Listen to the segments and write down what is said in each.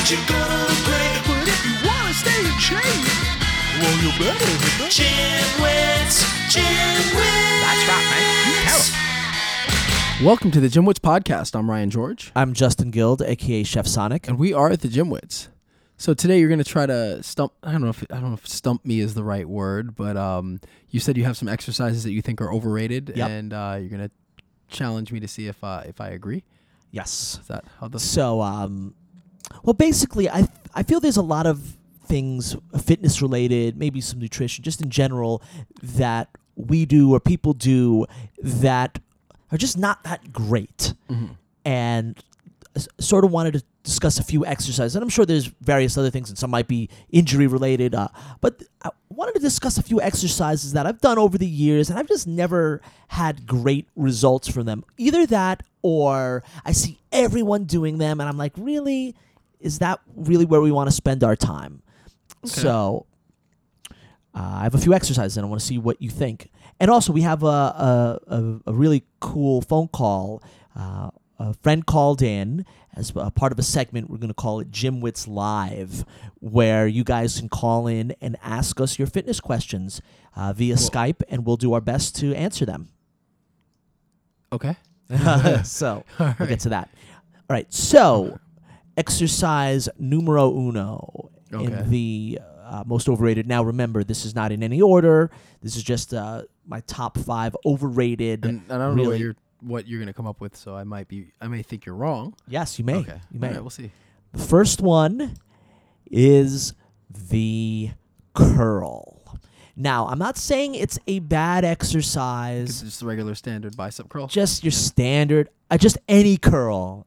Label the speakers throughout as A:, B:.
A: you're gonna look great. But if you wanna stay in shape, well, you better hit the Gymwits.
B: That's right, man. Tell 'em.
C: Welcome to the Gymwits podcast. I'm Ryan George.
B: I'm Justin Guild, aka Chef Sonic.
C: And we are at the Gymwits. So today you're going to try to stump. I don't know if stump me is the right word, but you said you have some exercises that you think are overrated,
B: Yep.
C: and you're going to challenge me to see if I agree.
B: Yes.
C: Is that how the?
B: So, well, basically, I feel there's a lot of things fitness related, maybe some nutrition, just in general, that we do or people do that are just not that great, and sort of wanted to discuss a few exercises, and I'm sure there's various other things, and some might be injury related, but I wanted to discuss a few exercises that I've done over the years, and I've just never had great results from them. Either that, or I see everyone doing them, and I'm like, really? Is that really where we want to spend our time? Okay. So I have a few exercises, and I want to see what you think. And also, we have a really cool phone call. A friend called in as a part of a segment. We're going to call it Gymwits Live, where you guys can call in and ask us your fitness questions via Skype, and we'll do our best to answer them.
C: Okay.
B: So we'll get to that. All right. So exercise numero uno in the most overrated. Now, remember, this is not in any order. This is just my top 5 overrated.
C: And I don't know what you're going to come up with, so I may think you're wrong.
B: Yes, you may.
C: Okay.
B: You may.
C: All right, we'll see.
B: The first one is the curl. Now, I'm not saying it's a bad exercise.
C: It's just a regular standard bicep curl.
B: Just your standard, just any curl.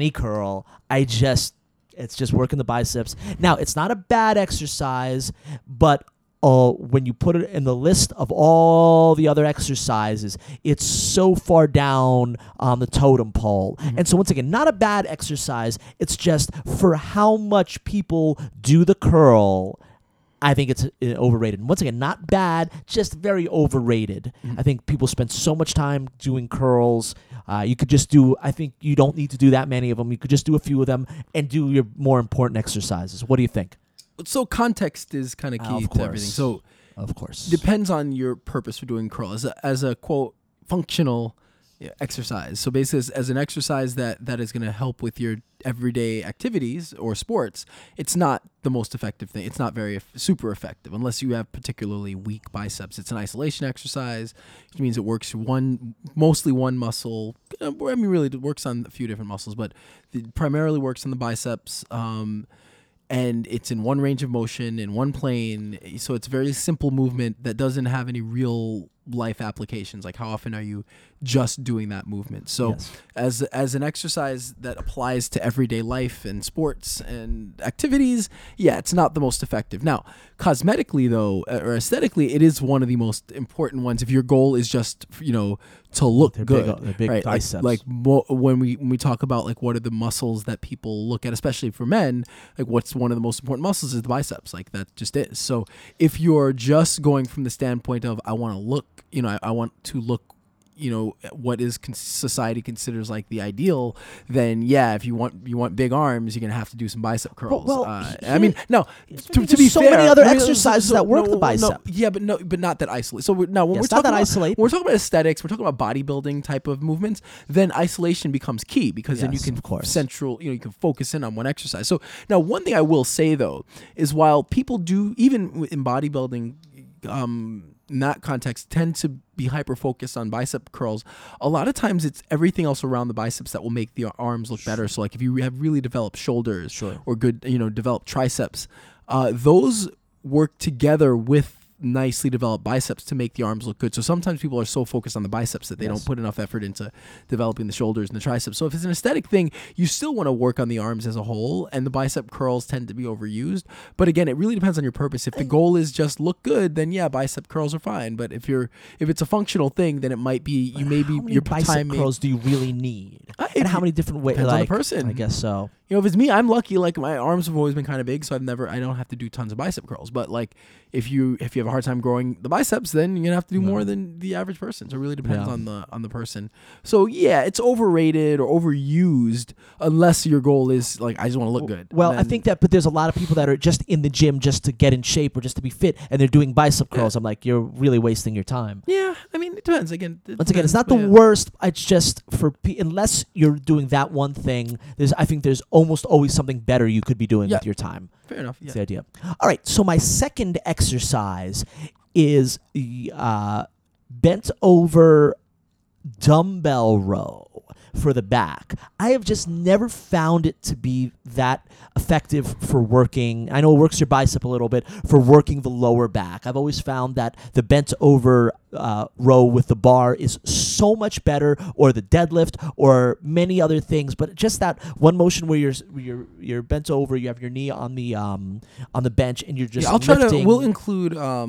B: It's just working the biceps. Now, it's not a bad exercise, but when you put it in the list of all the other exercises, it's so far down on the totem pole. And so once again, not a bad exercise. It's just for how much people do the curl, I think it's overrated. And once again, not bad, just very overrated. I think people spend so much time doing curls. You could just I think you don't need to do that many of them. You could just do a few of them and do your more important exercises. What do you think?
C: So context is kind of key to everything. So
B: of course,
C: depends on your purpose for doing curl as a quote functional exercise. So basically, as an exercise that is going to help with your everyday activities or sports, it's not the most effective thing. It's not very super effective unless you have particularly weak biceps. It's an isolation exercise, which means it works mostly one muscle. I mean, really, it works on a few different muscles, but it primarily works on the biceps. And it's in one range of motion, in one plane. So it's a very simple movement that doesn't have any real life applications. Like how often are you just doing that movement? So as an exercise that applies to everyday life and sports and activities, it's not the most effective. Now, cosmetically though, or aesthetically, it is one of the most important ones. If your goal is just, to look good,
B: they're big
C: right?
B: biceps.
C: When we talk about like what are the muscles that people look at, especially for men, like what's one of the most important muscles is the biceps. Like that just is. So if you're just going from the standpoint of I want to look, I want to look, what is society considers like the ideal, then if you want big arms, you're gonna have to do some bicep curls. I mean, no. To be
B: so
C: fair,
B: many other exercises that work the bicep.
C: But not that isolate. So when we're talking about aesthetics, we're talking about bodybuilding type of movements. Then isolation becomes key because then you can you can focus in on one exercise. So now one thing I will say though is while people do even in bodybuilding. In that context, tend to be hyper focused on bicep curls. A lot of times it's everything else around the biceps that will make the arms look better. So like if you have really developed shoulders or good, developed triceps, those work together with nicely developed biceps to make the arms look good. So sometimes people are so focused on the biceps that they don't put enough effort into developing the shoulders and the triceps. So if it's an aesthetic thing, you still want to work on the arms as a whole, and the bicep curls tend to be overused. But again, it really depends on your purpose. If the goal is just look good, then bicep curls are fine. But if it's a functional thing, then it might be
B: how many bicep curls do you really need? And how many different ways?
C: Depends on the person.
B: I guess so.
C: If it's me, I'm lucky. Like my arms have always been kind of big, so I don't have to do tons of bicep curls. But like if you have have a hard time growing the biceps, then you're gonna have to do more than the average person. So it really depends on the person. So yeah, it's overrated or overused unless your goal is like, I just want to look good.
B: Well, I think that, but there's a lot of people that are just in the gym just to get in shape or just to be fit, and they're doing bicep curls. I'm like, you're really wasting your time.
C: Yeah, I mean, it depends. Again,
B: Once again, it's not the worst. It's just unless you're doing that one thing, I think there's almost always something better you could be doing with your time.
C: Fair enough.
B: That's the idea. All right. So my second exercise is bent over dumbbell row for the back. I have just never found it to be that effective for working. I know it works your bicep a little bit for working the lower back. I've always found that the bent over row with the bar is so much better, or the deadlift, or many other things. But just that one motion where you're bent over, you have your knee on the bench, and you're just
C: I'll try
B: lifting.
C: to. We'll include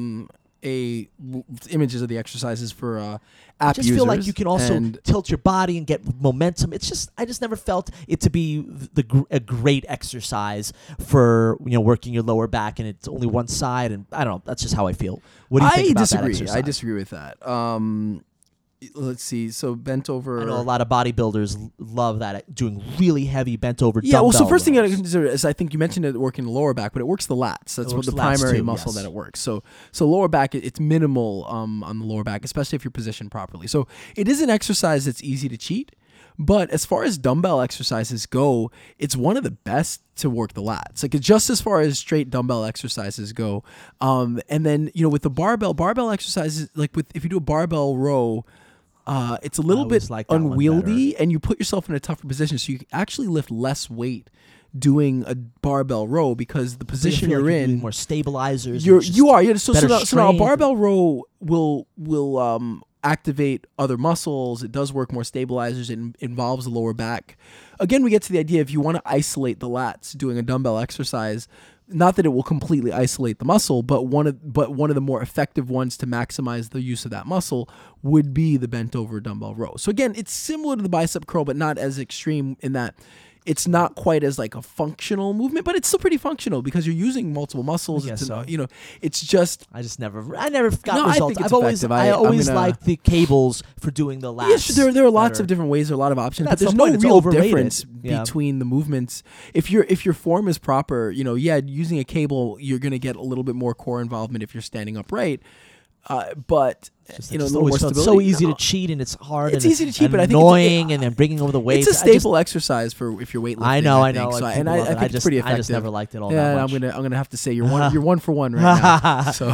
C: images of the exercises for app users.
B: I just feel like you can also tilt your body and get momentum. I just never felt it to be a great exercise for working your lower back, and it's only one side. And I don't know. That's just how I feel. What do you think about that exercise?
C: I disagree with that. Let's see. So bent over.
B: I know a lot of bodybuilders love that, doing really heavy bent over.
C: Yeah. Well, so first thing you
B: rows.
C: got to consider is, I think you mentioned it working the lower back, but it works the lats. That's what the primary muscle that it works. So lower back, it's minimal on the lower back, especially if you're positioned properly. So it is an exercise that's easy to cheat. But as far as dumbbell exercises go, it's one of the best to work the lats. Like, just as far as straight dumbbell exercises go. And then, with the barbell exercises, like if you do a barbell row, it's a little bit unwieldy, and you put yourself in a tougher position. So you actually lift less weight doing a barbell row, because the position you're in,
B: doing more stabilizers.
C: You are. Yeah. So now a barbell row will activate other muscles. It does work more stabilizers. It involves the lower back. Again, we get to the idea, if you want to isolate the lats doing a dumbbell exercise, not that it will completely isolate the muscle, but one of the more effective ones to maximize the use of that muscle would be the bent over dumbbell row. So again, it's similar to the bicep curl, but not as extreme in that it's not quite as like a functional movement, but it's still pretty functional because you're using multiple muscles. It's just
B: I never got results.
C: I think it's effective.
B: I always liked the cables for doing the lats.
C: Yes, there are lots of different ways, there are a lot of options, but there's no real difference between the movements. If your form is proper, using a cable, you're going to get a little bit more core involvement if you're standing upright. But a little more stability.
B: It's so easy to cheat, and it's hard.
C: It's easy to cheat, but I think
B: annoying, and then bringing over the weights.
C: It's a staple exercise for if you're weightlifting.
B: I know.
C: I think it's pretty effective.
B: I just never liked it all that much.
C: I'm gonna have to say you're one for one right now. So,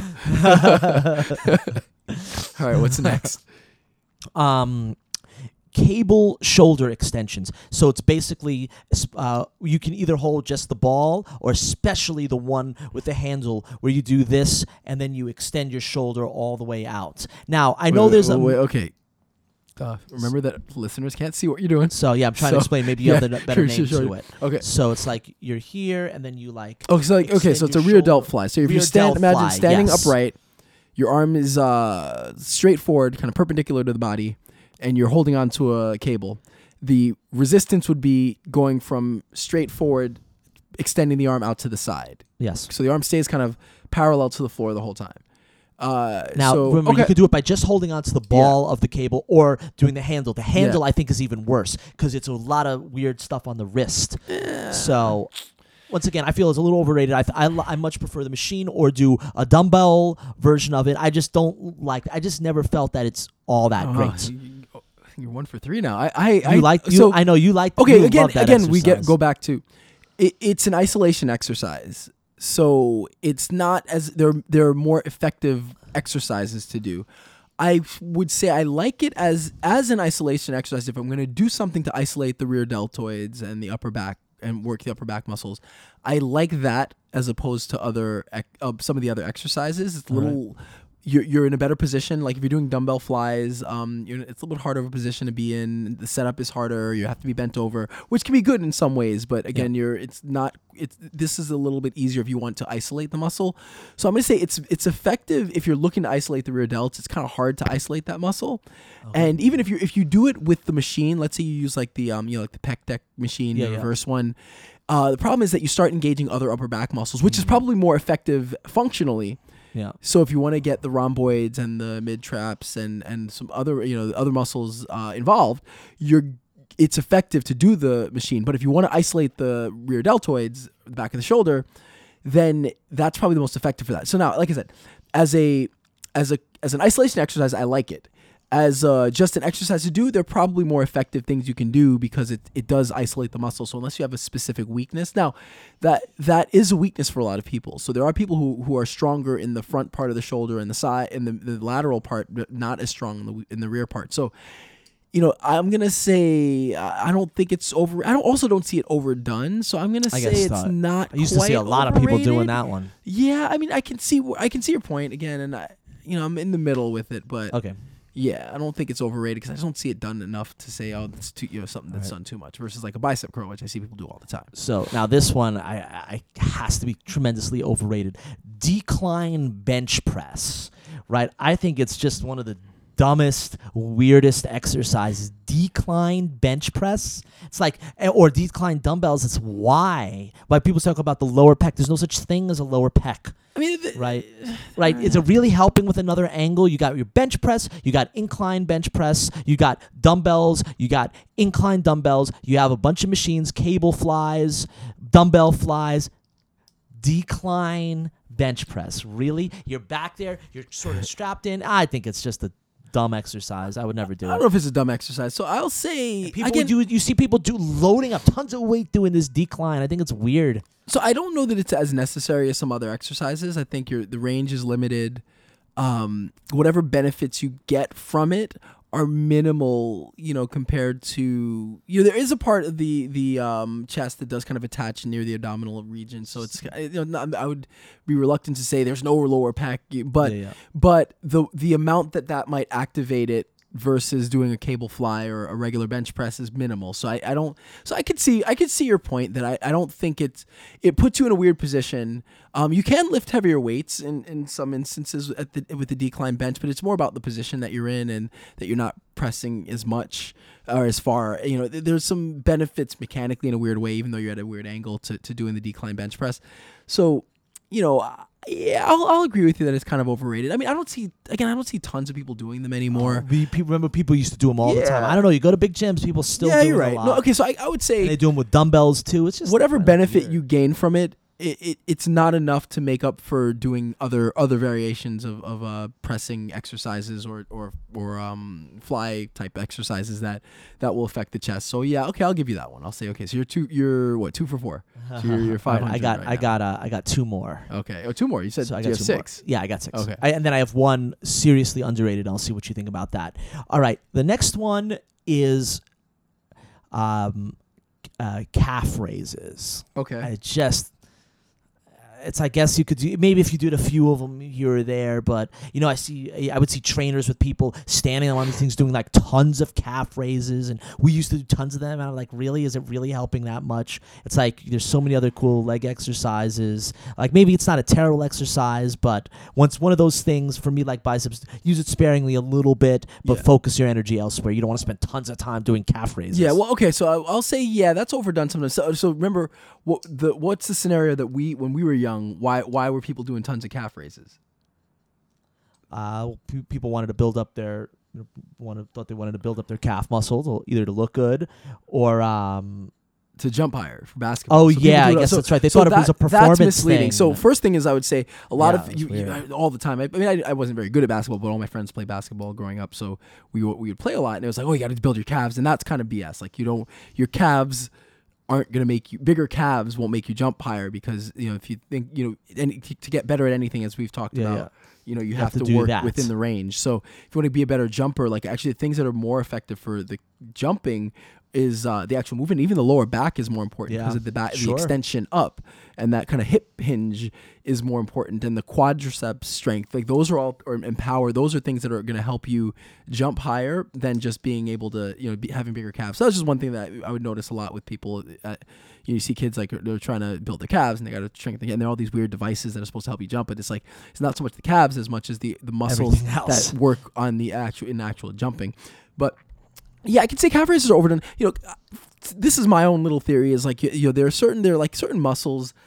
C: all right, what's next?
B: Cable shoulder extensions. So it's basically you can either hold just the ball, or especially the one with the handle where you do this and then you extend your shoulder all the way out. Now I know
C: okay. Remember that listeners can't see what you're doing.
B: So yeah, I'm trying to explain. Maybe you have the better name to it.
C: Okay.
B: So it's like you're here and then you like.
C: Oh, so so it's a rear delt fly. So if you imagine standing upright, your arm is straightforward, kind of perpendicular to the body, and you're holding onto a cable. The resistance would be going from straight forward, extending the arm out to the side.
B: Yes.
C: So the arm stays kind of parallel to the floor the whole time.
B: Remember, you can do it by just holding onto the ball of the cable, or doing the handle. The handle, I think, is even worse because it's a lot of weird stuff on the wrist. So, once again, I feel it's a little overrated. I much prefer the machine, or do a dumbbell version of it. I just don't like. I just never felt that it's all that great.
C: You're 1 for 3 now.
B: I know you like.
C: Okay,
B: you
C: again, we go back to it's an isolation exercise. So it's not as there are more effective exercises to do. I would say I like it as an isolation exercise. If I'm going to do something to isolate the rear deltoids and the upper back and work the upper back muscles, I like that as opposed to some of the other exercises. It's a little. You're in a better position. Like if you're doing dumbbell flies, it's a little bit harder of a position to be in. The setup is harder. You have to be bent over, which can be good in some ways. But again, this is a little bit easier if you want to isolate the muscle. So I'm going to say it's effective if you're looking to isolate the rear delts. It's kind of hard to isolate that muscle. And even if you do it with the machine, let's say you use like the like the pec deck machine, the reverse one. The problem is that you start engaging other upper back muscles, which is probably more effective functionally.
B: Yeah.
C: So if you want to get the rhomboids and the mid traps and some other other muscles involved, it's effective to do the machine. But if you want to isolate the rear deltoids, the back of the shoulder, then that's probably the most effective for that. So now, like I said, as an isolation exercise, I like it. As just an exercise to do, there are probably more effective things you can do because it does isolate the muscle. So unless you have a specific weakness, now that is a weakness for a lot of people. So there are people who are stronger in the front part of the shoulder and the side and the lateral part, but not as strong in the rear part. So I'm gonna say I don't think it's over. I don't see it overdone. So I'm gonna say it's not.
B: I used to see a lot of people doing that one.
C: Yeah, I mean I can see your point again, and I'm in the middle with it, but
B: okay.
C: Yeah, I don't think it's overrated because I just don't see it done enough to say, oh, it's too, something that's done too much versus like a bicep curl, which I see people do all the time.
B: So now this one I has to be tremendously overrated. Decline bench press, right? I think it's just one of the dumbest, weirdest exercises. Decline bench press. It's like, or decline dumbbells. It's why people talk about the lower pec. There's no such thing as a lower pec.
C: I mean,
B: right. Is it really helping with another angle? You got your bench press, you got incline bench press, you got dumbbells, you got incline dumbbells, you have a bunch of machines, cable flies, dumbbell flies, decline bench press. Really? You're back there, you're sort of strapped in. I think it's just a dumb exercise. I would never do it.
C: I don't know if it's a dumb exercise. So I'll say
B: you see people loading up tons of weight doing this decline. I think it's weird.
C: So I don't know that it's as necessary as some other exercises. I think the range is limited. Whatever benefits you get from it are minimal, compared to there is a part of the chest that does kind of attach near the abdominal region. So it's I would be reluctant to say there's no lower pec, but the amount that might activate it versus doing a cable fly or a regular bench press is minimal. So I don't. So I could see your point that I don't think it puts you in a weird position. You can lift heavier weights in some instances with the decline bench, but it's more about the position that you're in and that you're not pressing as much or as far. There's some benefits mechanically in a weird way, even though you're at a weird angle to doing the decline bench press. So, yeah, I'll agree with you that it's kind of overrated. I mean, I don't see tons of people doing them anymore.
B: Remember, people used to do them all the time. I don't know. You go to big gyms, people still do
C: you're right.
B: a lot.
C: No, okay, so I would say
B: and they do them with dumbbells too. It's just
C: whatever benefit you gain from it. It's not enough to make up for doing other variations of pressing exercises or fly type exercises that will affect the chest. So yeah, okay, I'll give you that one. I'll say okay. So you're what, 2 for 4? So you're 500.
B: I got 2 more.
C: Okay, 2 more. You said so I got 6.
B: More. Yeah, I got 6.
C: Okay,
B: and then I have one seriously underrated. I'll see what you think about that. All right, the next one is calf raises.
C: Okay,
B: it's I guess you could do maybe if you did a few of them here or there, but I would see trainers with people standing on these things doing like tons of calf raises, and we used to do tons of them, and I'm like, really, is it really helping that much? It's like there's so many other cool leg exercises. Like maybe it's not a terrible exercise, but once one of those things for me, like biceps, use it sparingly a little bit, but focus your energy elsewhere. You don't want to spend tons of time doing calf raises.
C: Yeah, well, okay, so I'll say that's overdone sometimes. So remember what's the scenario that when we were young, why were people doing tons of calf raises?
B: People wanted to build up their thought they wanted to build up their calf muscles, either to look good or
C: to jump higher for basketball.
B: Oh, so yeah, I guess that's right. They thought it was a performance
C: that's misleading.
B: thing.
C: So first thing is, I would say a lot of you all the time. I mean, I wasn't very good at basketball, but all my friends played basketball growing up, so we would play a lot, and it was like, oh, you got to build your calves, and that's kind of BS. Like your calves aren't going to make you bigger. Calves won't make you jump higher because if you think and to get better at anything, as we've talked about, you have to work within the range. So if you want to be a better jumper, like actually the things that are more effective for the jumping is the actual movement. Even the lower back is more important because of the extension up, and that kind of hip hinge is more important, and the quadriceps strength. Like those are all and power. Those are things that are going to help you jump higher than just being able to having bigger calves. So that's just one thing that I would notice a lot with people. You see kids like they're trying to build their calves and they got to strengthen, and there are all these weird devices that are supposed to help you jump. But it's like it's not so much the calves as much as the muscles that work on the actual jumping. But yeah, I could say calf raises are overdone. This is my own little theory. Is like there are certain muscles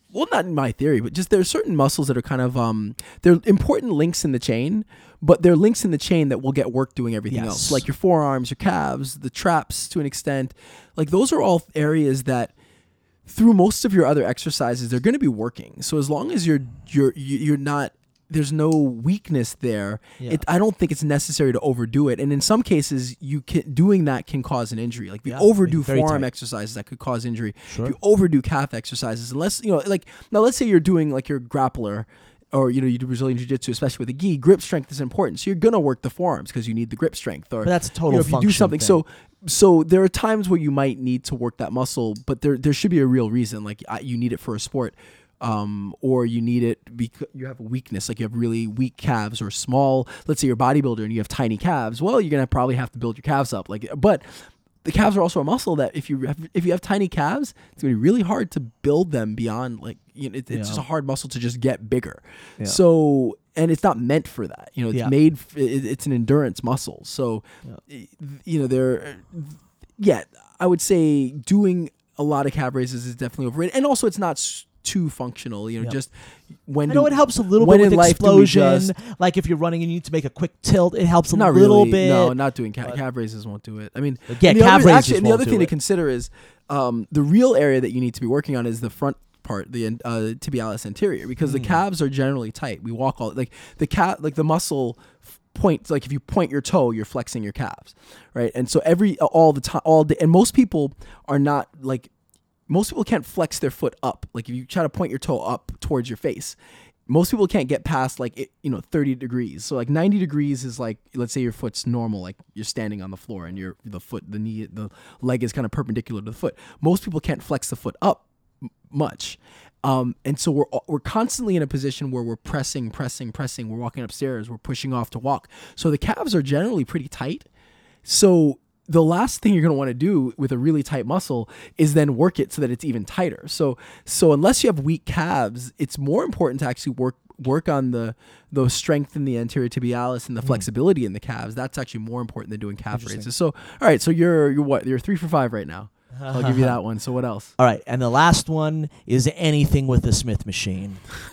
C: well, not in my theory, but just there are certain muscles that are kind of they're important links in the chain, but they're links in the chain that will get work doing everything else, like your forearms, your calves, the traps to an extent. Like those are all areas that through most of your other exercises they're going to be working. So as long as you're not, there's no weakness there. I don't think it's necessary to overdo it. And in some cases, doing that can cause an injury. Like if you overdo forearm exercises, that could cause injury.
B: Sure.
C: If you overdo calf exercises, unless like now, let's say you're doing like your grappler, or you do Brazilian Jiu-Jitsu, especially with a gi. Grip strength is important, so you're gonna work the forearms because you need the grip strength. Or
B: but that's a total.
C: If you do something,
B: thing.
C: So there are times where you might need to work that muscle, but there should be a real reason. Like you need it for a sport. Or you need it because you have a weakness, like you have really weak calves or small, let's say you're a bodybuilder and you have tiny calves. Well, you're going to probably have to build your calves up. But the calves are also a muscle that if you have tiny calves, it's going to be really hard to build them beyond it's just a hard muscle to just get bigger. Yeah. So, and it's not meant for that. It's made, it's an endurance muscle. So, I would say doing a lot of calf raises is definitely overrated. And also it's not too functional, just when
B: I know it helps a little bit with explosion. Like if you're running and you need to make a quick tilt, it helps a little bit.
C: No, not doing calf raises won't do it. I mean,
B: calf raises.
C: And the other thing to consider is the real area that you need to be working on is the front part, the tibialis anterior, because the calves are generally tight. We walk the muscle points, like if you point your toe, you're flexing your calves, right? And so all the time, all day, and most people can't flex their foot up. Like if you try to point your toe up towards your face, most people can't get past 30 degrees. So 90 degrees is let's say your foot's normal, like you're standing on the floor and the leg is kind of perpendicular to the foot. Most people can't flex the foot up much. And so we're constantly in a position where we're pressing. We're walking upstairs. We're pushing off to walk. So the calves are generally pretty tight. So the last thing you're going to want to do with a really tight muscle is then work it so that it's even tighter. So unless you have weak calves, it's more important to actually work on the strength in the anterior tibialis and the flexibility in the calves. That's actually more important than doing calf raises. So, all right. So you're what? You're 3 for 5 right now. I'll give you that one. So what else?
B: All right, and the last one is anything with the Smith machine.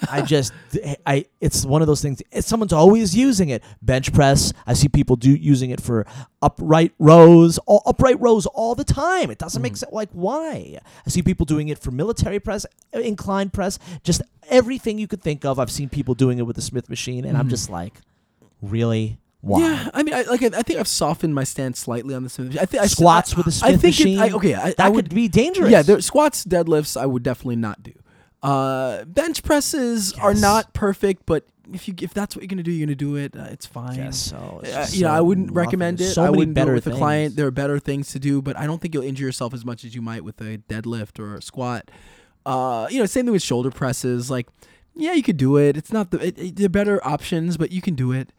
B: It's one of those things. Someone's always using it. Bench press. I see people using it for upright rows all the time. It doesn't make sense. Like, why? I see people doing it for military press, incline press, just everything you could think of. I've seen people doing it with the Smith machine, and I'm just like, really? Why?
C: Yeah, I mean, I think I've softened my stance slightly on the Smith machine.
B: Squats with the Smith machine. That would be dangerous.
C: Yeah, squats, deadlifts, I would definitely not do. Bench presses are not perfect, but if that's what you're gonna do, you're gonna do it. It's fine.
B: Yes, so
C: I wouldn't recommend it. I wouldn't do it with a client. There are better things to do, but I don't think you'll injure yourself as much as you might with a deadlift or a squat. Same thing with shoulder presses. You could do it. It's not there are better options, but you can do it.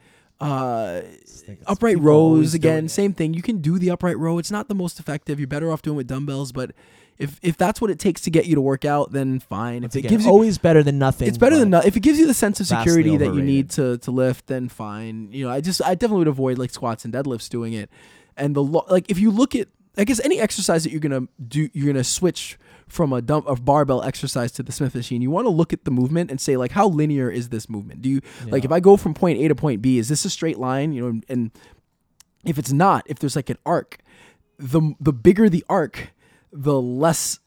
C: Upright rows, again, same thing. You can do the upright row. It's not the most effective. You're better off doing it with dumbbells, but if that's what it takes to get you to work out, then fine. If it gives you,
B: always better than nothing.
C: It's better than nothing. If it gives you the sense of security that you need to lift, then fine. I definitely would avoid squats and deadlifts doing it. And if you look at, I guess, any exercise that you're gonna switch from a barbell exercise to the Smith machine, you want to look at the movement and say, how linear is this movement? Do you if I go from point A to point B, is this a straight line? And if it's not, if there's an arc, the bigger the arc, the less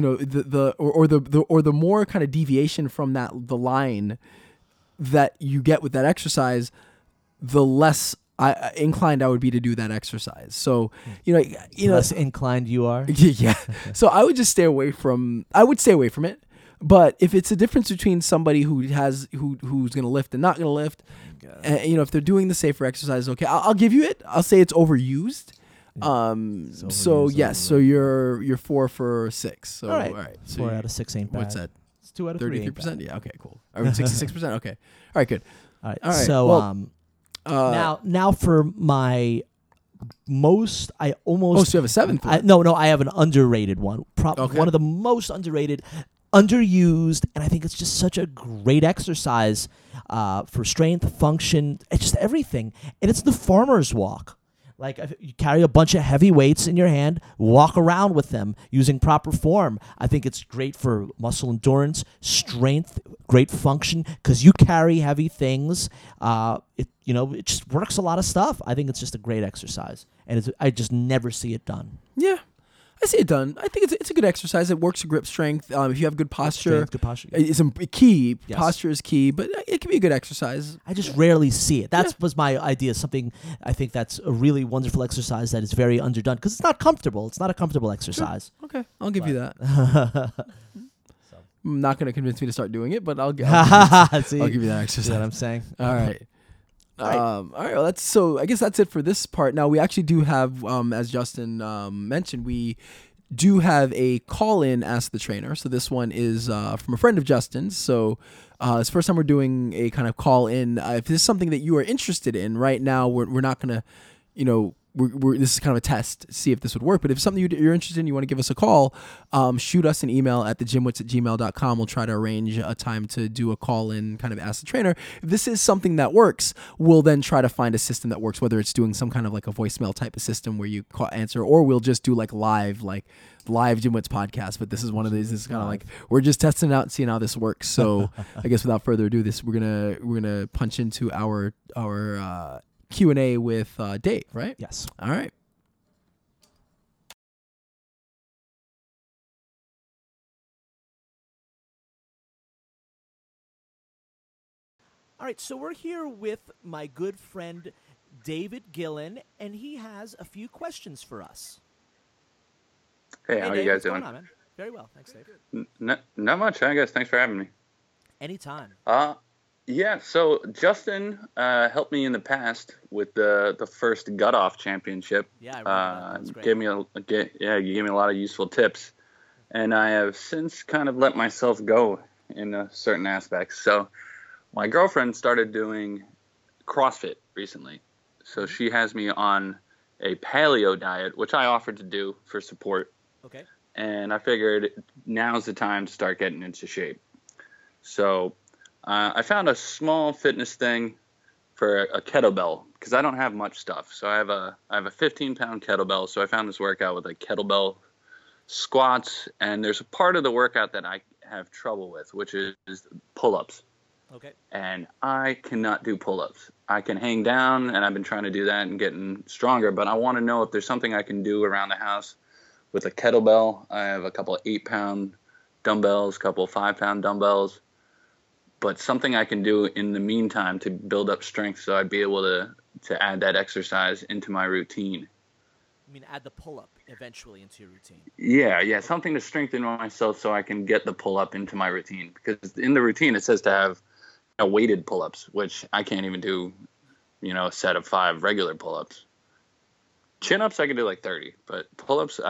C: the more kind of deviation from the line that you get with that exercise, the less inclined I would be to do that exercise. So,
B: less inclined you are.
C: Yeah. So I would just stay away from it. But if it's a difference between somebody who's going to lift and not going to lift, if they're doing the safer exercise, okay, I'll give you it. I'll say it's overused. So you're 4 for 6. So
B: all right. So 4 out of 6 ain't bad.
C: What's that?
B: It's 2 out of 3.
C: 33%. Yeah. Okay. Cool. 66%. Okay. All right. Good.
B: All right. So now for my most, I almost.
C: So you have a 7th?
B: No, I have an underrated one. One of the most underrated, underused, and I think it's just such a great exercise for strength, function, it's just everything. And it's the farmer's walk, Like if you carry a bunch of heavy weights in your hand, walk around with them using proper form. I think it's great for muscle endurance, strength, great function because you carry heavy things. It just works a lot of stuff. I think it's just a great exercise, and I just never see it done.
C: Yeah. I see it done. I think it's a good exercise. It works grip strength. If you have good posture, it's key.
B: Yes.
C: Posture is key, but it can be a good exercise.
B: I just rarely see it. That was my idea. Something I think that's a really wonderful exercise that is very underdone because it's not comfortable. It's not a comfortable exercise.
C: Sure. Okay, I'll give you that. I'm not going to convince me to start doing it, but I'll give you that exercise.
B: See what I'm saying?
C: All right. All right. Well, I guess that's it for this part. Now we actually do have, as Justin mentioned, we do have a call-in Ask the Trainer. So this one is from a friend of Justin's. So it's the first time we're doing a kind of call-in. If this is something that you are interested in right now, we're not going to, this is kind of a test to see if this would work. But if it's something you're interested in, you want to give us a call, shoot us an email at thegymwits@gmail.com. We'll try to arrange a time to do a call-in kind of Ask the Trainer. If this is something that works, we'll then try to find a system that works, whether it's doing some kind of like a voicemail type of system where you answer, or we'll just do like live Gymwits podcast. But this is one of these. This is kind of like we're just testing it out and seeing how this works. So I guess without further ado, we're gonna punch into our Q&A with Dave, right?
B: Yes.
C: All right.
B: All right, so we're here with my good friend David Gillen, and he has a few questions for us.
D: Hey, how are
B: Dave,
D: you guys
B: what's
D: doing?
B: going on, man? Very well, thanks, Dave.
D: Not much, I guess. Thanks for having me.
B: Anytime.
D: Yeah, so Justin helped me in the past with the first Gut Off Championship.
B: Yeah, I remember that. That's great.
D: You gave me a lot of useful tips, and I have since kind of let myself go in certain aspects. So my girlfriend started doing CrossFit recently, so she has me on a paleo diet, which I offered to do for support.
B: Okay.
D: And I figured now's the time to start getting into shape. So I found a small fitness thing for a kettlebell because I don't have much stuff. So I have a 15-pound kettlebell. So I found this workout with like kettlebell squats, and there's a part of the workout that I have trouble with, which is pull-ups.
B: Okay.
D: And I cannot do pull-ups. I can hang down, and I've been trying to do that and getting stronger, but I want to know if there's something I can do around the house with a kettlebell. I have a couple of 8-pound dumbbells, a couple of 5-pound dumbbells, but something I can do in the meantime to build up strength so I'd be able to add that exercise into my routine.
B: I mean, add the pull-up eventually into your routine.
D: Yeah, something to strengthen myself so I can get the pull-up into my routine. Because in the routine it says to have weighted pull-ups, which I can't even do, a set of 5 regular pull-ups. Chin-ups I can do like 30, but pull-ups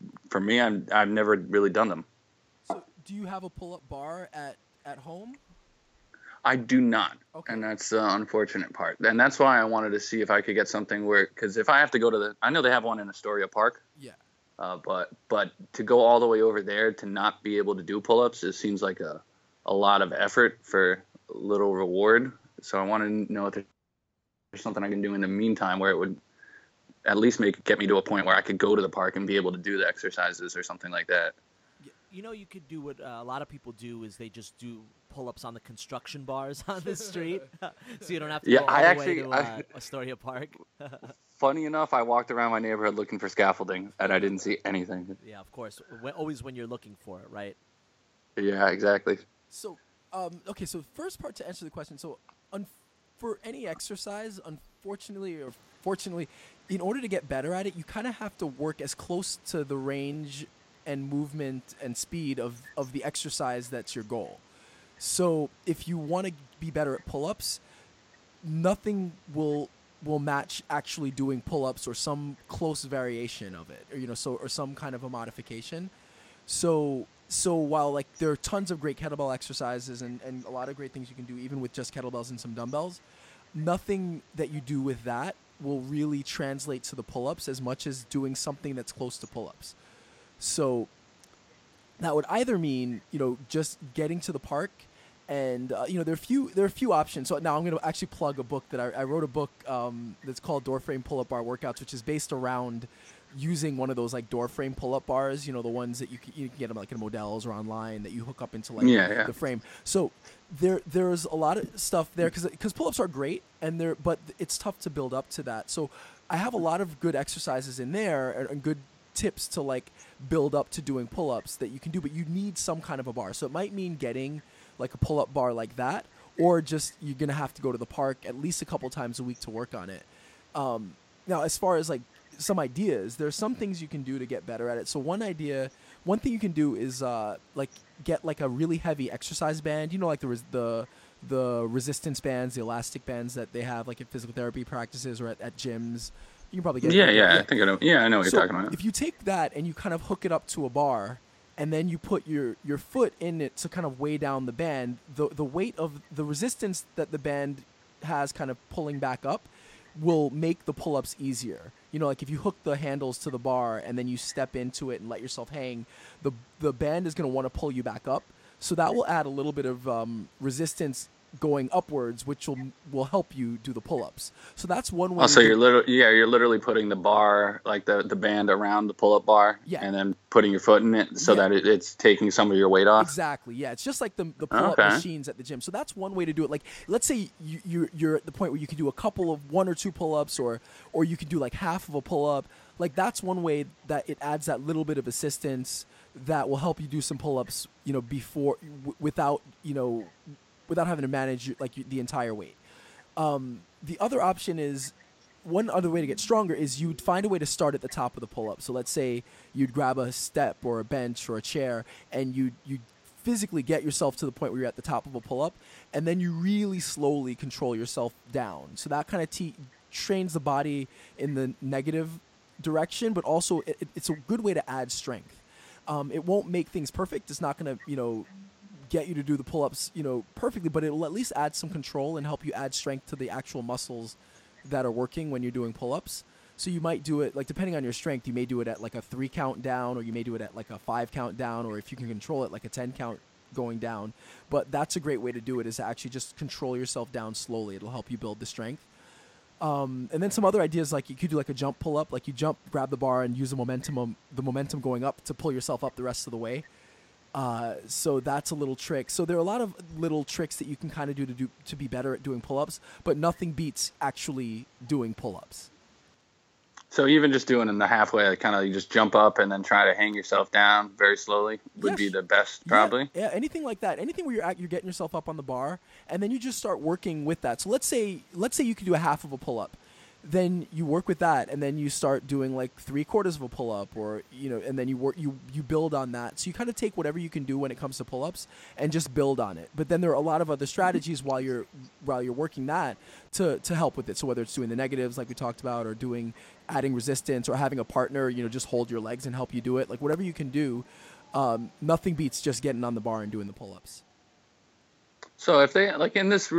D: I've never really done them.
C: So do you have a pull-up bar at home?
D: I do not,
C: okay.
D: And that's the unfortunate part. And that's why I wanted to see if I could get something because if I have to go I know they have one in Astoria Park.
C: Yeah.
D: But to go all the way over there to not be able to do pull-ups, it seems like a lot of effort for little reward. So I want to know if there's something I can do in the meantime where it would at least get me to a point where I could go to the park and be able to do the exercises or something like that.
B: You could do what a lot of people do is they just do pull-ups on the construction bars on the street, so you don't have to go all the way to Astoria Park.
D: Funny enough, I walked around my neighborhood looking for scaffolding, and I didn't see anything.
B: Yeah, of course. Always when you're looking for it, right?
D: Yeah, exactly.
C: So, okay, so first part to answer the question. So, for any exercise, unfortunately or fortunately, in order to get better at it, you kind of have to work as close to the range and movement and speed of the exercise that's your goal. So if you want to be better at pull-ups, nothing will match actually doing pull-ups or some close variation of it, or some kind of a modification. So while like there are tons of great kettlebell exercises and a lot of great things you can do even with just kettlebells and some dumbbells, nothing that you do with that will really translate to the pull-ups as much as doing something that's close to pull-ups. So that would either mean, just getting to the park And there are a few options. So now I'm going to actually plug a book that I wrote a book that's called Door Frame Pull-Up Bar Workouts, which is based around using one of those like door frame pull-up bars, the ones that you can get them like in Modell's or online that you hook up into like the frame. So there's a lot of stuff there because pull-ups are great but it's tough to build up to that. So I have a lot of good exercises in there and good tips to like build up to doing pull-ups that you can do, but you need some kind of a bar. So it might mean getting like a pull-up bar like that, or just you're gonna have to go to the park at least a couple times a week to work on it. Now, as far as like some ideas, there's some things you can do to get better at it. So one thing you can do is like get like a really heavy exercise band. Like the resistance bands, the elastic bands that they have like at physical therapy practices or at gyms. You can probably get
D: I think I know. Yeah, I know what you're talking about.
C: If you take that and you kind of hook it up to a bar, and then you put your foot in it to kind of weigh down the band, the weight of the resistance that the band has kind of pulling back up will make the pull-ups easier. Like if you hook the handles to the bar and then you step into it and let yourself hang, the band is going to want to pull you back up. So that will add a little bit of resistance going upwards, which will help you do the pull-ups. So that's one way.
D: So you're literally putting the bar, like the band around the pull-up bar, and then putting your foot in it so that it's taking some of your weight off.
C: Exactly. Yeah, it's just like the pull-up machines at the gym. So that's one way to do it. Like, let's say you're at the point where you can do a couple of 1 or 2 pull-ups, or you can do like half of a pull-up. Like that's one way that it adds that little bit of assistance that will help you do some pull-ups, before without having to manage the entire weight. The other option is, one other way to get stronger is you'd find a way to start at the top of the pull-up. So let's say you'd grab a step or a bench or a chair and you'd physically get yourself to the point where you're at the top of a pull-up, and then you really slowly control yourself down. So that kind of trains the body in the negative direction, but also it's a good way to add strength. It won't make things perfect. It's not going to, get you to do the pull-ups, perfectly, but it'll at least add some control and help you add strength to the actual muscles that are working when you're doing pull-ups. So you might do it, like, depending on your strength, you may do it at like a 3 count down, or you may do it at like a 5 count down, or if you can control it, like a 10 count going down. But that's a great way to do it, is to actually just control yourself down slowly. It'll help you build the strength. And then some other ideas, like you could do like a jump pull-up, like you jump, grab the bar, and use the momentum going up to pull yourself up the rest of the way. So that's a little trick. So there are a lot of little tricks that you can kind of do to be better at doing pull-ups, but nothing beats actually doing pull-ups.
D: So even just doing in the halfway, like kind of you just jump up and then try to hang yourself down very slowly would be the best, probably.
C: Yeah, anything like that. Anything where you're getting yourself up on the bar, and then you just start working with that. So let's say you can do a half of a pull-up. Then you work with that, and then you start doing like 3/4 of a pull-up, or and then you build on that. So you kind of take whatever you can do when it comes to pull-ups and just build on it. But then there are a lot of other strategies while you're working that to help with it. So whether it's doing the negatives like we talked about, or adding resistance, or having a partner just hold your legs and help you do it. Like whatever you can do, nothing beats just getting on the bar and doing the pull-ups.
D: So if they like in this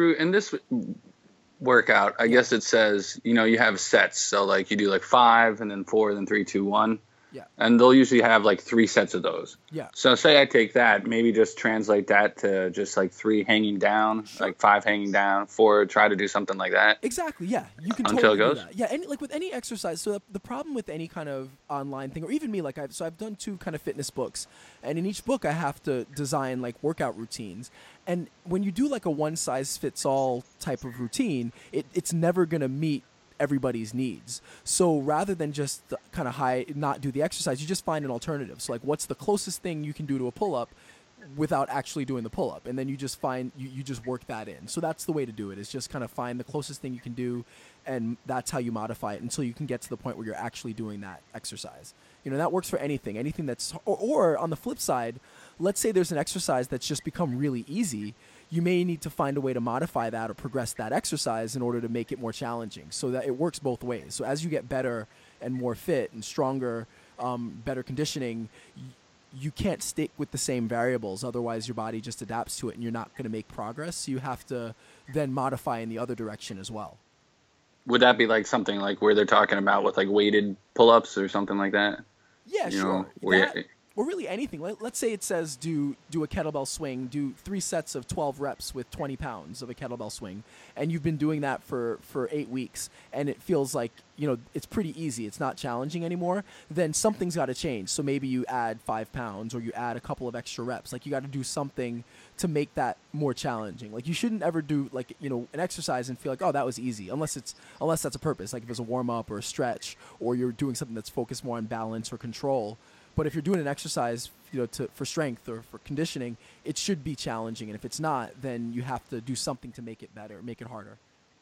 D: workout, I guess it says, you have sets. So like you do like 5 and then 4, then 3, 2, 1.
C: Yeah.
D: And they'll usually have like 3 sets of those.
C: Yeah.
D: So say I take that, maybe just translate that to just like 3 hanging down, like 5 hanging down, 4, try to do something like that.
C: Exactly. Yeah. You can
D: until
C: totally
D: it goes.
C: do that. Yeah. And like with any exercise, so the problem with any kind of online thing, or even me, like I've done 2 kind of fitness books, and in each book I have to design like workout routines. And when you do like a one-size-fits-all type of routine, it's never going to meet everybody's needs. So rather than just kind of not do the exercise, you just find an alternative. So like, what's the closest thing you can do to a pull-up without actually doing the pull-up? And then you just find, you just work that in. So that's the way to do it, is just kind of find the closest thing you can do, and that's how you modify it until you can get to the point where you're actually doing that exercise. That works for anything that's, or on the flip side, let's say there's an exercise that's just become really easy. You may need to find a way to modify that or progress that exercise in order to make it more challenging, so that it works both ways. So as you get better and more fit and stronger, better conditioning, you can't stick with the same variables. Otherwise, your body just adapts to it and you're not going to make progress. So you have to then modify in the other direction as well.
D: Would that be like something like where they're talking about with like weighted pull-ups or something like that?
C: Yeah, sure. or really anything. Let's say it says do a kettlebell swing, do 3 sets of 12 reps with 20 pounds of a kettlebell swing, and you've been doing that for 8 weeks, and it feels like, you know, it's pretty easy, it's not challenging anymore, then something's got to change. So maybe you add 5 pounds, or you add a couple of extra reps. Like, you got to do something to make that more challenging. Like, you shouldn't ever do, like, you know, an exercise and feel like, oh, that was easy, unless that's a purpose, like if it's a warm-up or a stretch, or you're doing something that's focused more on balance or control. But if you're doing an exercise, you know, for strength or for conditioning, it should be challenging. And if it's not, then you have to do something to make it better, make it harder.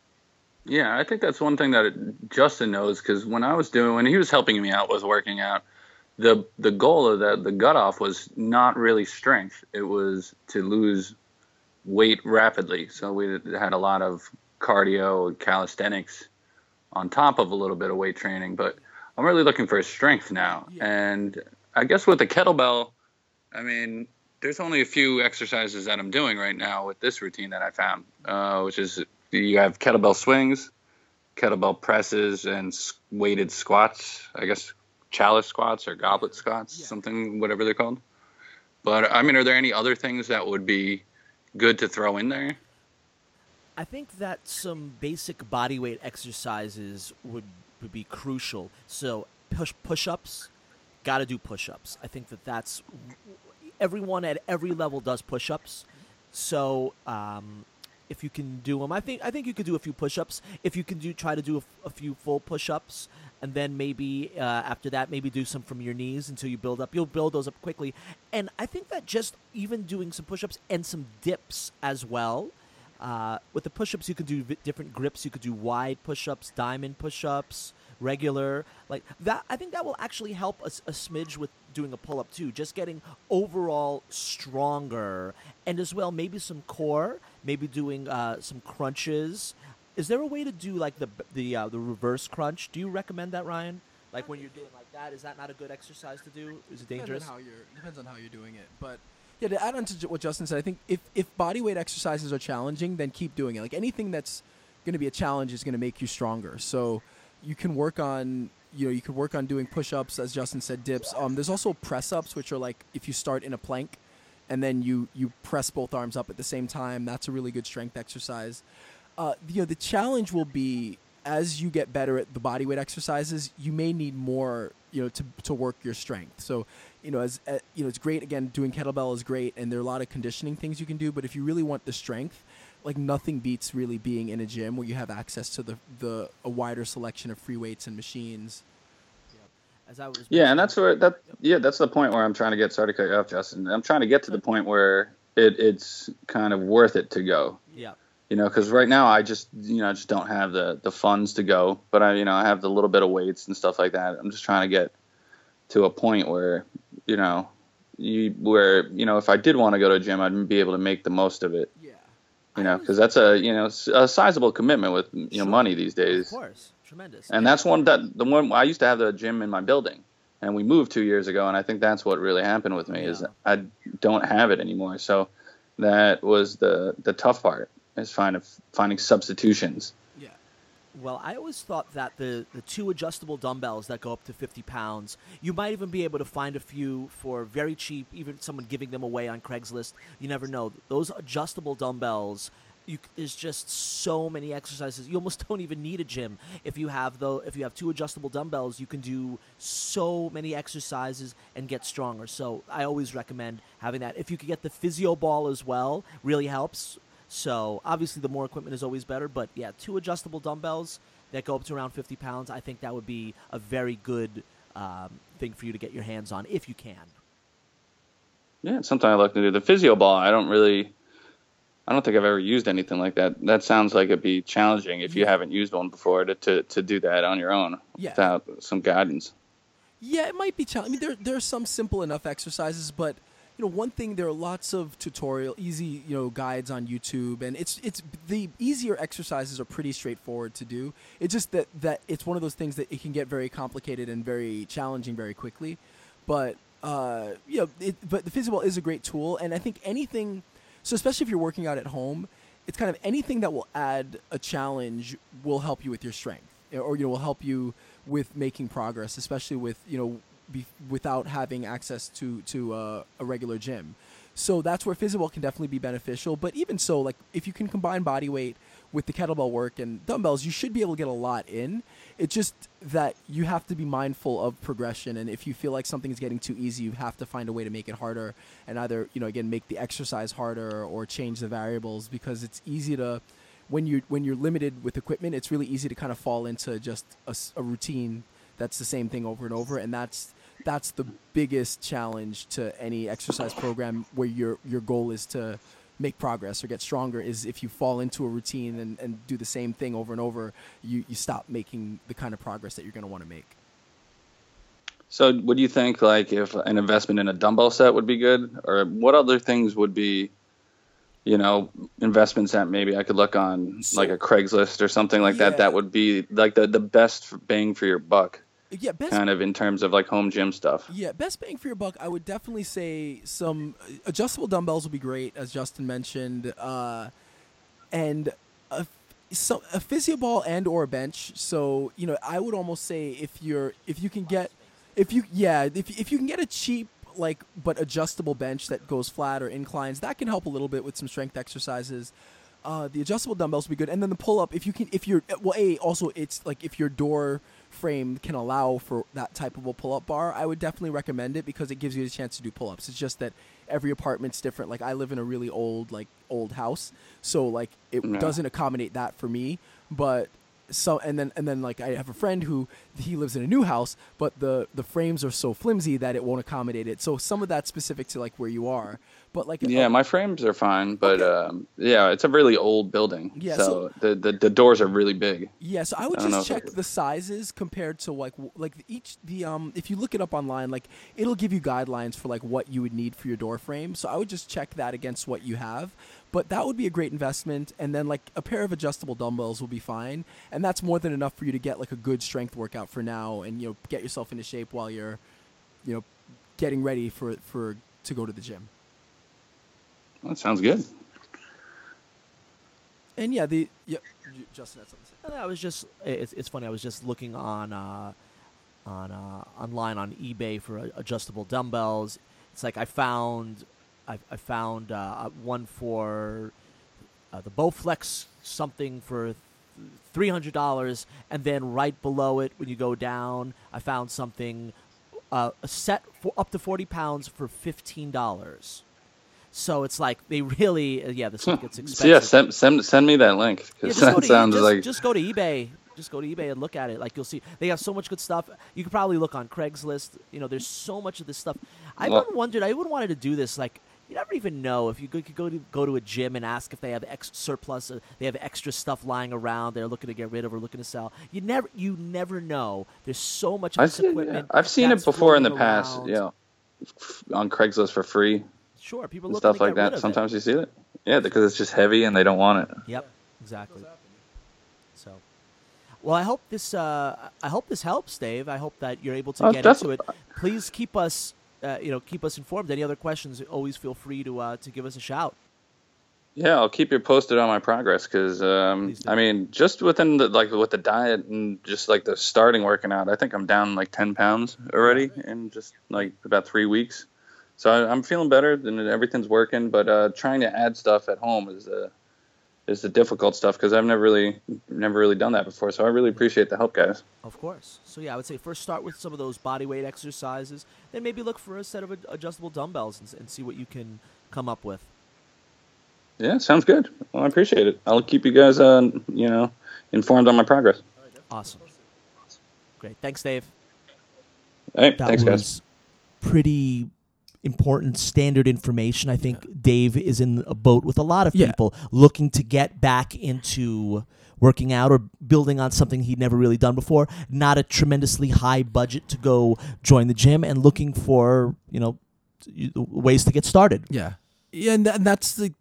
D: Yeah, I think that's one thing that Justin knows, because when he was helping me out with working out, the goal of the gut off was not really strength. It was to lose weight rapidly. So we had a lot of cardio, calisthenics on top of a little bit of weight training, but I'm really looking for strength now.
C: Yeah.
D: And I guess with the kettlebell, I mean, there's only a few exercises that I'm doing right now with this routine that I found, which is you have kettlebell swings, kettlebell presses, and weighted squats. I guess chalice squats or goblet squats, something, whatever they're called. But, I mean, are there any other things that would be good to throw in there?
B: I think that some basic bodyweight exercises would be crucial. So push-ups, got to do push-ups. I think that's everyone at every level does push-ups. So if you can do them, I think you could do a few push-ups. If you can try to do a few full push-ups, and then maybe after that, maybe do some from your knees until you build up. You'll build those up quickly. And I think that just even doing some push-ups and some dips as well. With the push-ups, you could do different grips. You could do wide push-ups, diamond push-ups, regular. Like that, I think that will actually help a smidge with doing a pull-up too. Just getting overall stronger, and as well maybe some core. Maybe doing some crunches. Is there a way to do like the reverse crunch? Do you recommend that, Ryan? Like when you're doing like that, is that not a good exercise to do? Is it dangerous?
C: Depends on how you're doing it, but. Yeah, to add on to what Justin said, I think if bodyweight exercises are challenging, then keep doing it. Like anything that's going to be a challenge is going to make you stronger. So you can work on, doing push-ups, as Justin said, dips. There's also press-ups, which are like if you start in a plank and then you press both arms up at the same time. That's a really good strength exercise. The challenge will be as you get better at the bodyweight exercises, you may need more, to work your strength. So, it's great. Again, doing kettlebell is great, and there are a lot of conditioning things you can do. But if you really want the strength, like nothing beats really being in a gym where you have access to a wider selection of free weights and machines.
D: And that's that's the point where I'm trying to get. Sorry to cut you off, Justin. I'm trying to get to the point where it's kind of worth it to go.
B: Yeah.
D: Because right now I just don't have the funds to go, but I have the little bit of weights and stuff like that. I'm just trying to get to a point where, if I did want to go to a gym, I'd be able to make the most of it. Yeah. Because that's a sizable commitment with, money these days.
B: Of course. Tremendous.
D: And that's the one I used to have the gym in my building, and we moved 2 years ago. And I think that's what really happened with me is I don't have it anymore. So that was the tough part. Is finding substitutions.
B: Yeah. Well, I always thought that the 2 adjustable dumbbells that go up to 50 pounds, you might even be able to find a few for very cheap, even someone giving them away on Craigslist. You never know. Those adjustable dumbbells, there's just so many exercises. You almost don't even need a gym. If you have 2 adjustable dumbbells, you can do so many exercises and get stronger. So I always recommend having that. If you could get the physio ball as well, really helps. So obviously the more equipment is always better, but 2 adjustable dumbbells that go up to around 50 pounds, I think that would be a very good thing for you to get your hands on if you can.
D: Yeah, it's something I like to do. The physio ball, I don't think I've ever used anything like that. That sounds like it'd be challenging if you haven't used one before to do that on your own without some guidance.
C: Yeah, it might be challenging. I mean, there are some simple enough exercises, but one thing, there are lots of easy, guides on YouTube, and it's the easier exercises are pretty straightforward to do. It's just that it's one of those things that it can get very complicated and very challenging very quickly. But but the physio ball is a great tool, and I think anything. So especially if you're working out at home, it's kind of anything that will add a challenge will help you with your strength, or will help you with making progress, especially with without having access to a regular gym. So that's where Physioball can definitely be beneficial. But even so, like if you can combine body weight with the kettlebell work and dumbbells, you should be able to get a lot in. It's just that you have to be mindful of progression. And if you feel like something is getting too easy, you have to find a way to make it harder and either, again, make the exercise harder or change the variables, because it's easy to, when you're limited with equipment, it's really easy to kind of fall into just a routine that's the same thing over and over. And that's the biggest challenge to any exercise program where your goal is to make progress or get stronger, is if you fall into a routine and do the same thing over and over, you stop making the kind of progress that you're going to want to make.
D: So would you think like if an investment in a dumbbell set would be good, or what other things would be, investments that maybe I could look on like a Craigslist or something like that would be like the best bang for your buck?
C: Yeah,
D: kind of in terms of like home gym stuff.
C: Yeah, best bang for your buck, I would definitely say some adjustable dumbbells would be great, as Justin mentioned, and a Physioball and or a bench. So I would almost say if you can get a cheap but adjustable bench that goes flat or inclines, that can help a little bit with some strength exercises. The adjustable dumbbells would be good, and then the pull up. If your door frame can allow for that type of a pull-up bar, I would definitely recommend it because it gives you a chance to do pull-ups. It's just that every apartment's different. Like I live in a really old house, so it doesn't accommodate that for me. But and then I have a friend who he lives in a new house, but the frames are so flimsy that it won't accommodate it. So some of that's specific to where you are. But
D: my frames are fine, but
C: okay.
D: It's a really old building. Yeah, so the doors are really big.
C: Yeah, so I would just check the sizes compared to if you look it up online, it'll give you guidelines for what you would need for your door frame. So I would just check that against what you have. But that would be a great investment, and then a pair of adjustable dumbbells will be fine, and that's more than enough for you to get a good strength workout for now, and get yourself into shape while you're getting ready for to go to the gym.
D: That sounds good.
C: And Justin had something to say.
B: I was just it's funny. I was just looking on online on eBay for adjustable dumbbells. It's I found one for the Bowflex something for $300, and then right below it, when you go down, I found something a set for up to 40 pounds for $15. So it's they really this stuff gets expensive.
D: So send me that link, because that sounds
B: just go to eBay. Just go to eBay and look at it. You'll see they have so much good stuff. You can probably look on Craigslist. There's so much of this stuff. I even wanted to do this. You never even know if you could go to a gym and ask if they have surplus. They have extra stuff lying around. They're looking to get rid of or looking to sell. You never know. There's so much of this equipment.
D: I've seen it before in the past. On Craigslist for free.
B: Sure, people
D: and
B: look
D: stuff like that. Sometimes you see it. Yeah, because it's just heavy and they don't want it.
B: Yep, exactly. So, well, I hope this helps, Dave. I hope that you're able to get into it. Please keep us informed. Any other questions? Always feel free to give us a shout.
D: Yeah, I'll keep you posted on my progress, because just within with the diet and just the starting working out, I think I'm down 10 pounds already in just about 3 weeks. So I'm feeling better, and everything's working. But trying to add stuff at home is the difficult stuff, because I've never really done that before. So I really appreciate the help, guys.
B: Of course. So I would say first start with some of those body weight exercises, then maybe look for a set of adjustable dumbbells and see what you can come up with.
D: Yeah, sounds good. Well, I appreciate it. I'll keep you guys informed on my progress.
B: Awesome. Great. Thanks, Dave.
D: Hey, thanks, guys.
B: Pretty important standard information. I think Dave is in a boat with a lot of people looking to get back into working out or building on something he'd never really done before. Not a tremendously high budget to go join the gym, and looking for ways to get started.
C: Yeah, and that's the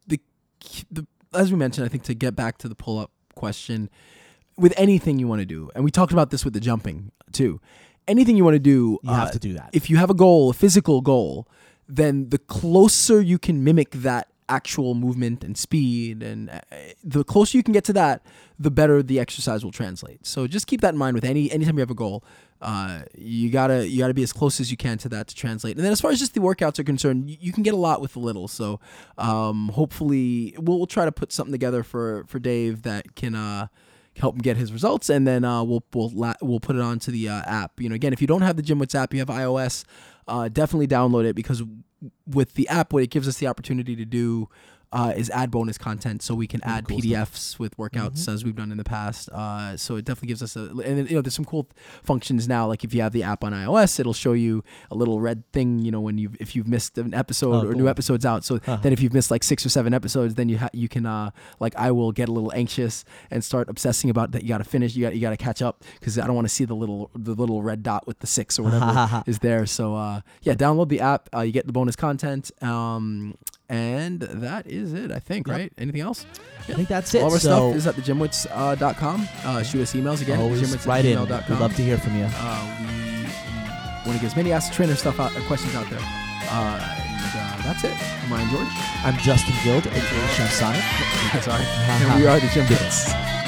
C: as we mentioned. I think to get back to the pull-up question, with anything you want to do, and we talked about this with the jumping too. Anything you want to do,
B: you have to do that.
C: If you have a goal, a physical goal, then the closer you can mimic that actual movement and speed, and the closer you can get to that, the better the exercise will translate. So just keep that in mind with anytime you have a goal. You gotta be as close as you can to that to translate. And then as far as just the workouts are concerned, you can get a lot with a little. So hopefully we'll try to put something together for Dave that can help him get his results, and then we'll put it onto the app. Again, if you don't have the GymWits app, you have iOS, definitely download it, because with the app, what it gives us the opportunity to do is add bonus content, so we can add
B: cool
C: PDFs with workouts as we've done in the past. So it definitely gives us there's some cool functions now. Like if you have the app on iOS, it'll show you a little red thing, if you've missed an episode or new episodes out. So then if you've missed like 6 or 7 episodes, then you can I will get a little anxious and start obsessing about that. You got to finish. You got to catch up, because I don't want to see the little red dot with the 6 or whatever is there. So download the app. You get the bonus content. And that is it, I think, right? Anything else?
B: I think that's it.
C: All of our stuff is at thegymwits.com. Shoot us emails again.
B: Always write in. We'd love to hear from you.
C: We want to get as many Ask the Trainer questions out there. And that's it. I'm Ryan George.
B: I'm Justin Guild, aka Chef Sonic.
C: Sorry. And we are the GymWits.